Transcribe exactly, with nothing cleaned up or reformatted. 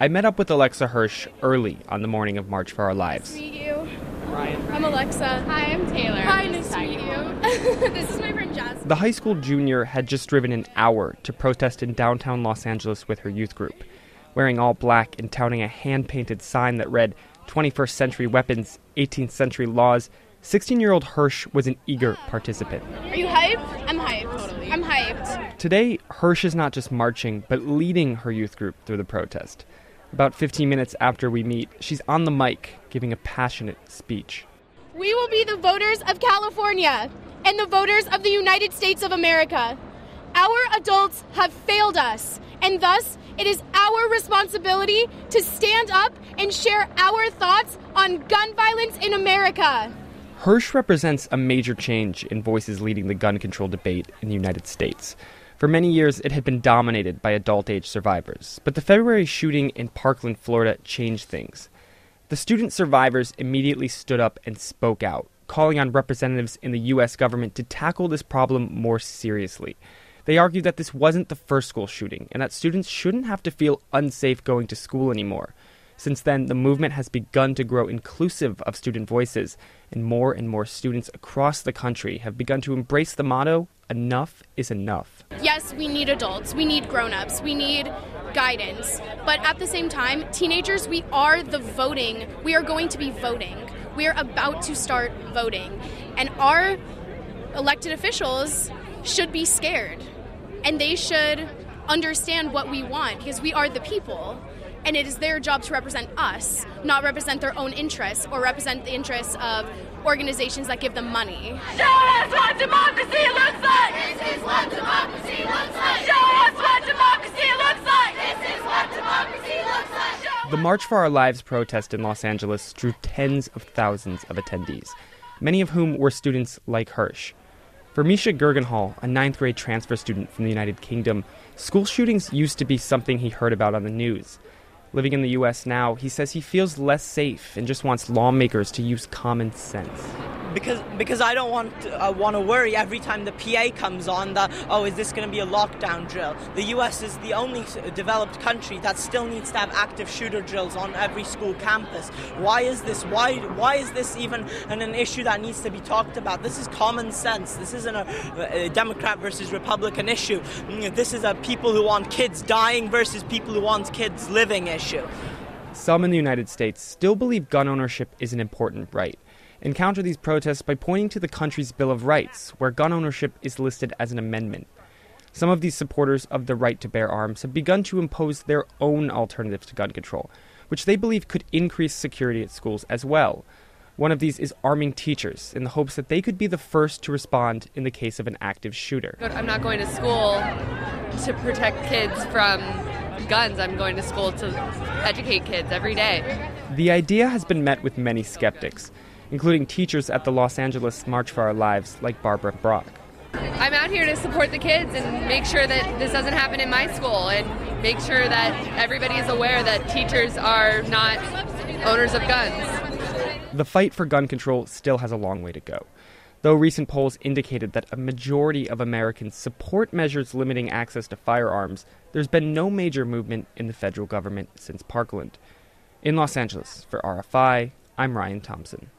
I met up with Alexa Hirsch early on the morning of March for Our Lives. Nice to meet you. Ryan. I'm Alexa. Hi, I'm Taylor. Hi, nice to meet you. This is my friend Jazz. The high school junior had just driven an hour to protest in downtown Los Angeles with her youth group. Wearing all black and touting a hand-painted sign that read, twenty-first century weapons, eighteenth century laws, sixteen-year-old Hirsch was an eager participant. Are you hyped? I'm hyped. Totally. I'm hyped. Today, Hirsch is not just marching, but leading her youth group through the protest. About fifteen minutes after we meet, she's on the mic giving a passionate speech. We will be the voters of California and the voters of the United States of America. Our adults have failed us, and thus it is our responsibility to stand up and share our thoughts on gun violence in America. Hirsch represents a major change in voices leading the gun control debate in the United States. For many years, it had been dominated by adult-age survivors, but the February shooting in Parkland, Florida, changed things. The student survivors immediately stood up and spoke out, calling on representatives in the U S government to tackle this problem more seriously. They argued that this wasn't the first school shooting, and that students shouldn't have to feel unsafe going to school anymore. Since then, the movement has begun to grow inclusive of student voices, and more and more students across the country have begun to embrace the motto, enough is enough. Yes, we need adults, we need grown-ups, we need guidance, but at the same time, teenagers, we are the voting, we are going to be voting. We are about to start voting, and our elected officials should be scared, and they should understand what we want, because we are the people. And it is their job to represent us, not represent their own interests or represent the interests of organizations that give them money. Show us what democracy looks like! This is what democracy looks like! Show us what democracy looks like! This is what democracy looks like! The March for Our Lives protest in Los Angeles drew tens of thousands of attendees, many of whom were students like Hirsch. For Misha Gergenhall, a ninth grade transfer student from the United Kingdom, school shootings used to be something he heard about on the news. Living in the U S now, he says he feels less safe and just wants lawmakers to use common sense. Because because I don't want to, uh, want to worry every time the P A comes on that, oh, is this going to be a lockdown drill? The U S is the only developed country that still needs to have active shooter drills on every school campus. Why is this? Why why is this even an, an issue that needs to be talked about? This is common sense. This isn't a, a Democrat versus Republican issue. This is a people who want kids dying versus people who want kids living issue. Some in the United States still believe gun ownership is an important right, and counter these protests by pointing to the country's Bill of Rights, where gun ownership is listed as an amendment. Some of these supporters of the right to bear arms have begun to impose their own alternatives to gun control, which they believe could increase security at schools as well. One of these is arming teachers, in the hopes that they could be the first to respond in the case of an active shooter. I'm not going to school to protect kids from guns. I'm going to school to educate kids every day. The idea has been met with many skeptics, including teachers at the Los Angeles March for Our Lives like Barbara Brock. I'm out here to support the kids and make sure that this doesn't happen in my school and make sure that everybody is aware that teachers are not owners of guns. The fight for gun control still has a long way to go. Though recent polls indicated that a majority of Americans support measures limiting access to firearms, there's been no major movement in the federal government since Parkland. In Los Angeles, for R F I, I'm Ryan Thompson.